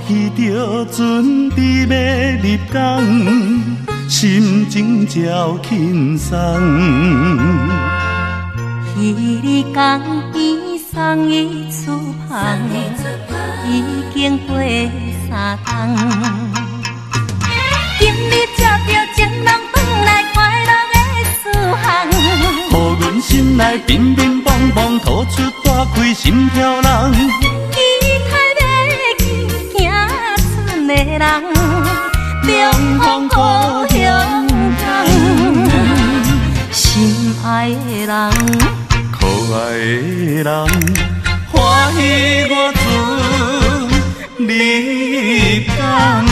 记着准备要入港，心情照轻松。 彼日港边送伊出旁，已经过3冬。今日接着情人返来，快乐的思航。 予阮心内乒乒乓乓，吐出大开心跳人。 期待要去行船的人，重逢故乡港。心爱的人， 可爱的人，欢喜我船入港。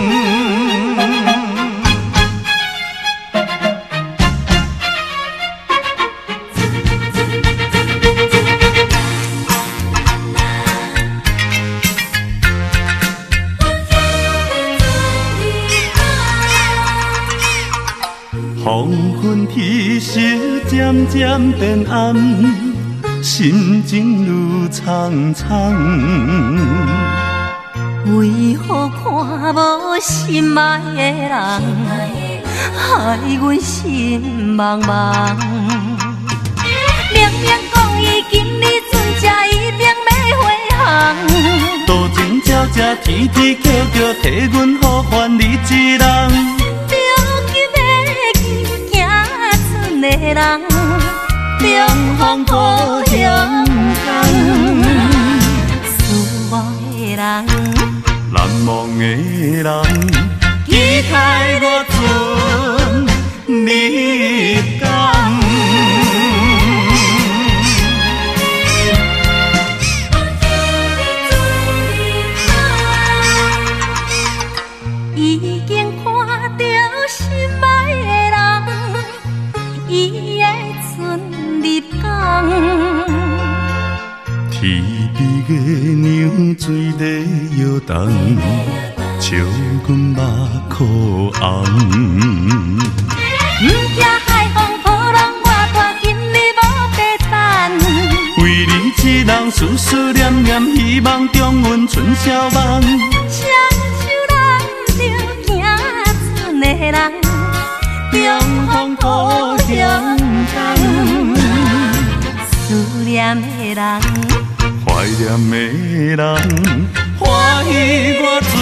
黄昏天色渐渐变暗，心情愈苍苍。 为何看无心爱的人，害阮心茫茫？明明讲伊今日船只一定要回航， 多情悄悄，天天叫叫，替阮好烦你一人。的人，重逢故乡港。思我的人，难忘的人，期待我船入港。 已经看到心爱的人，伊的船入港。 天边的娘水在摇动，笑阮目眶红。 不惊海风波浪外大，今日无白等。 为你一人思思念念，希望中阮春宵梦。 双手揽着行船的人，重逢故乡港。思念的人， 怀念的人，欢喜我